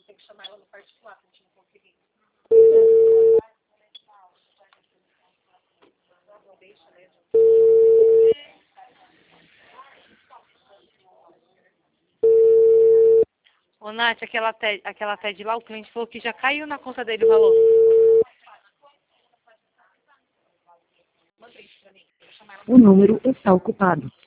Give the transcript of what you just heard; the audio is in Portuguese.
Ô, Nath, aquela TED lá, o cliente falou que já caiu na conta dele o valor. O número está ocupado.